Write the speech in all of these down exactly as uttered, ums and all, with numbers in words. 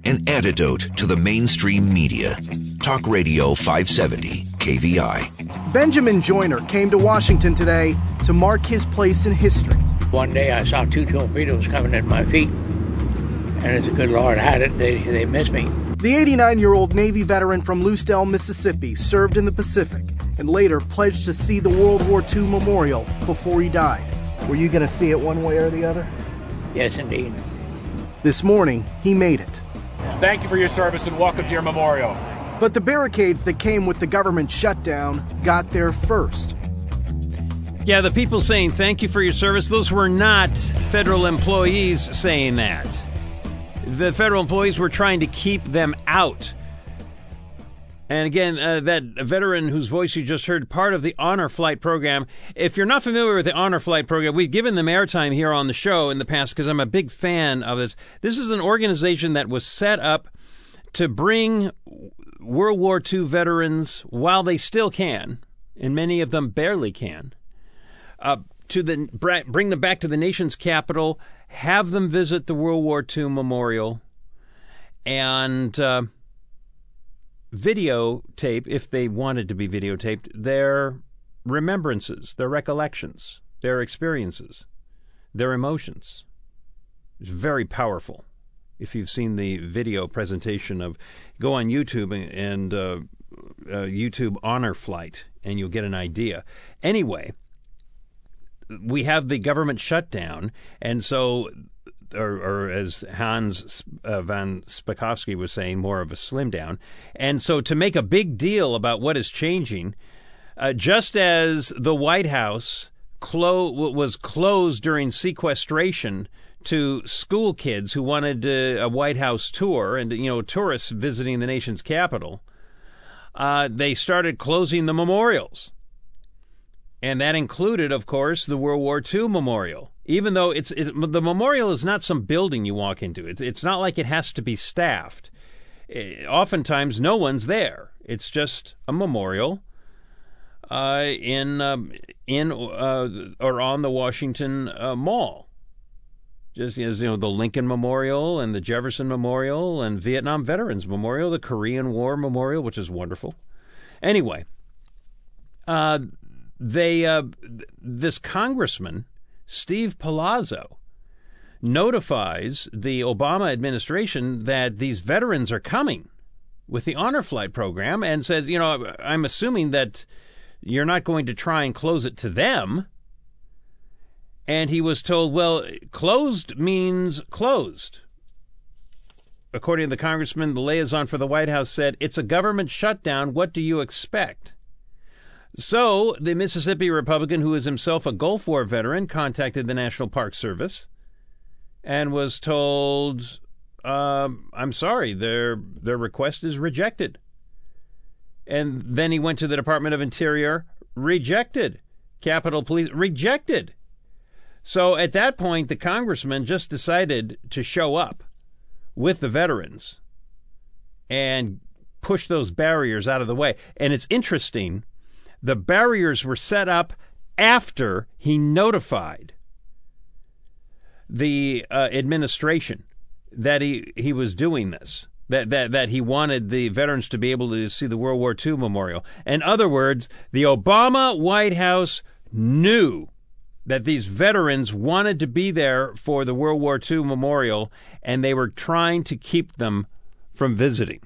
an antidote to the mainstream media. Talk Radio five seventy K V I. Benjamin Joyner came to Washington today to mark his place in history. One day I saw two torpedoes coming at my feet, and as the good Lord had it, they, they missed me. The eighty-nine-year-old Navy veteran from Lucedale, Mississippi, served in the Pacific and later pledged to see the World War Two memorial before he died. Were you going to see it one way or the other? Yes, indeed. This morning, he made it. Thank you for your service and welcome to your memorial. But the barricades that came with the government shutdown got there first. Yeah, the people saying thank you for your service, those were not federal employees saying that. The federal employees were trying to keep them out. And again, uh, that veteran whose voice you just heard, part of the Honor Flight program. If you're not familiar with the Honor Flight program, we've given them airtime here on the show in the past because I'm a big fan of this. This is an organization that was set up to bring World War Two veterans, while they still can, and many of them barely can, uh, to the bring them back to the nation's capital, have them visit the World War Two memorial, and uh, videotape, if they wanted to be videotaped, their remembrances, their recollections, their experiences, their emotions. It's very powerful. If you've seen the video presentation of, go on YouTube and, and uh, uh, YouTube Honor Flight, and you'll get an idea. Anyway, we have the government shutdown, and so, or, or as Hans uh, van Spakovsky was saying, more of a slim down. And so to make a big deal about what is changing, uh, just as the White House clo- was closed during sequestration to school kids who wanted uh, a White House tour and, you know, tourists visiting the nation's capital, uh, they started closing the memorials. And that included, of course, the World War Two memorial. Even though it's, it's the memorial is not some building you walk into. It's, it's not like it has to be staffed. It, oftentimes, no one's there. It's just a memorial uh, in um, in uh, or on the Washington uh, Mall. Just as, you know, the Lincoln Memorial and the Jefferson Memorial and Vietnam Veterans Memorial, the Korean War Memorial, which is wonderful. Anyway, uh, they uh, this congressman, Steve Palazzo, notifies the Obama administration that these veterans are coming with the Honor Flight program and says, you know, I'm assuming that you're not going to try and close it to them. And he was told, well, closed means closed. According to the congressman, the liaison for the White House said, it's a government shutdown. What do you expect? So the Mississippi Republican, who is himself a Gulf War veteran, contacted the National Park Service and was told, um, I'm sorry, their their request is rejected. And then he went to the Department of Interior, rejected. Capitol Police, rejected. So at that point, the congressman just decided to show up with the veterans and push those barriers out of the way. And it's interesting, the barriers were set up after he notified the uh, administration that he, he was doing this, that, that, that he wanted the veterans to be able to see the World War Two memorial. In other words, the Obama White House knew that these veterans wanted to be there for the World War Two memorial, and they were trying to keep them from visiting.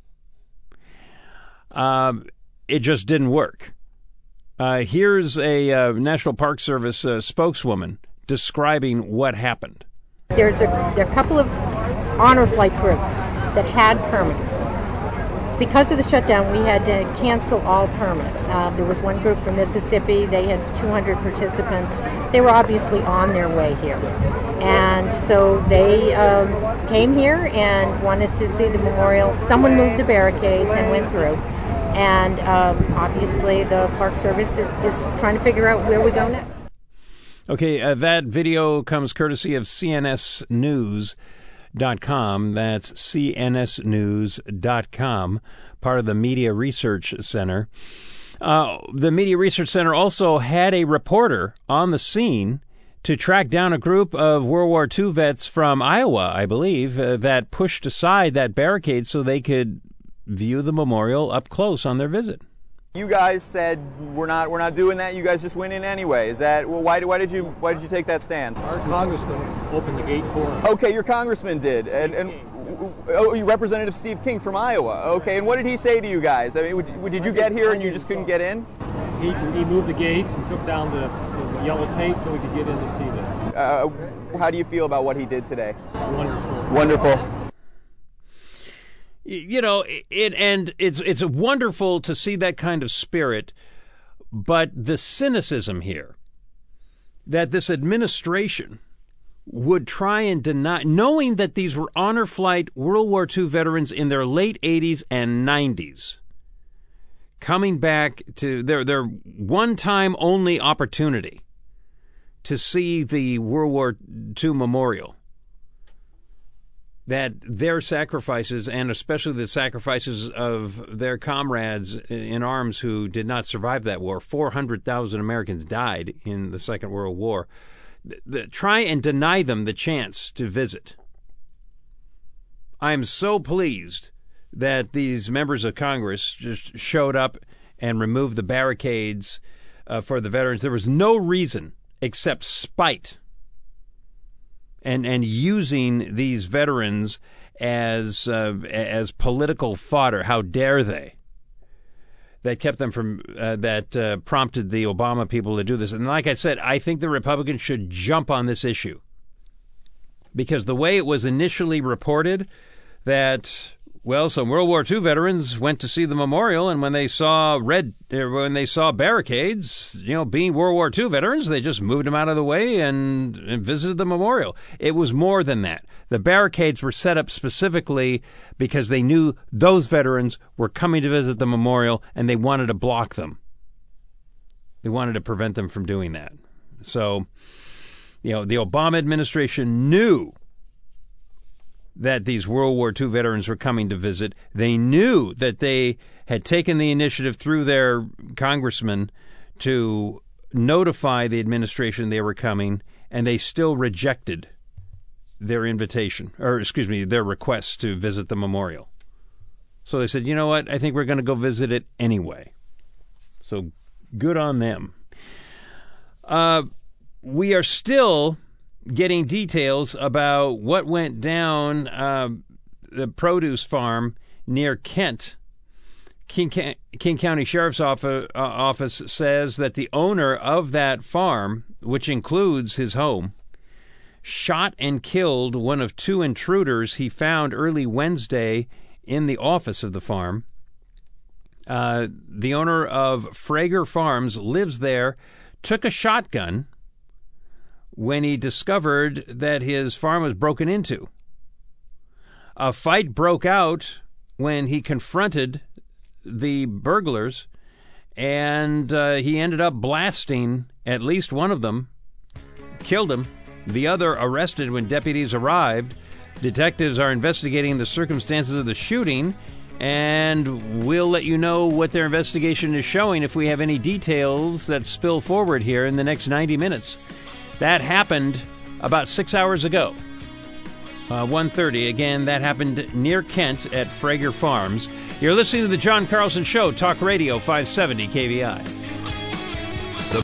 Um, it just didn't work. Uh, here's a uh, National Park Service uh, spokeswoman describing what happened. There's a, there are a couple of honor flight groups that had permits. Because of the shutdown, we had to cancel all permits. Uh, there was one group from Mississippi. They had two hundred participants. They were obviously on their way here. And so they um, came here and wanted to see the memorial. Someone moved the barricades and went through. And um, obviously the Park Service is, is trying to figure out where we go next. Okay, uh, that video comes courtesy of C N S News dot com. That's C N S News dot com, part of the Media Research Center. Uh, the Media Research Center also had a reporter on the scene to track down a group of World War Two vets from Iowa, I believe, uh, that pushed aside that barricade so they could view the memorial up close on their visit. You guys said we're not we're not doing that. You guys just went in anyway. Is that well, why why did you why did you take that stand? Our congressman opened the gate for us. Okay, your congressman did, and and oh, you Representative Steve King from Iowa. Okay, and what did he say to you guys? I mean, did you get here and you just couldn't get in? He he moved the gates and took down the, the yellow tape so we could get in to see this. Uh, how do you feel about what he did today? Wonderful. Wonderful. You know, it and it's it's wonderful to see that kind of spirit, but the cynicism here that this administration would try and deny, knowing that these were honor flight World War Two veterans in their late eighties and nineties, coming back to their their one-time only opportunity to see the World War Two memorial, that their sacrifices, and especially the sacrifices of their comrades in arms who did not survive that war, four hundred thousand Americans died in the Second World War, the, the, try and deny them the chance to visit. I'm so pleased that these members of Congress just showed up and removed the barricades uh, for the veterans. There was no reason except spite. And and using these veterans as uh, as political fodder. How dare they? That kept them from uh, that uh, prompted the Obama people to do this. And like I said, I think the Republicans should jump on this issue, because the way it was initially reported, that well, some World War Two veterans went to see the memorial, and when they saw red, when they saw barricades, you know, being World War Two veterans, they just moved them out of the way and, and visited the memorial. It was more than that. The barricades were set up specifically because they knew those veterans were coming to visit the memorial, and they wanted to block them. They wanted to prevent them from doing that. So, you know, the Obama administration knew that these World War Two veterans were coming to visit. They knew that they had taken the initiative through their congressman to notify the administration they were coming, and they still rejected their invitation, or excuse me, their request to visit the memorial. So they said, you know what, I think we're going to go visit it anyway. So good on them. Uh, we are still getting details about what went down uh, the produce farm near Kent. King, King County Sheriff's Office, uh, office says that the owner of that farm, which includes his home, shot and killed one of two intruders he found early Wednesday in the office of the farm. Uh, the owner of Frager Farms lives there, took a shotgun when he discovered that his farm was broken into. A fight broke out when he confronted the burglars, and uh, he ended up blasting at least one of them, killed him. The other arrested when deputies arrived. Detectives are investigating the circumstances of the shooting, and we'll let you know what their investigation is showing if we have any details that spill forward here in the next ninety minutes. That happened about six hours ago, uh, one thirty. Again, that happened near Kent at Frager Farms. You're listening to The John Carlson Show, Talk Radio five seventy K V I.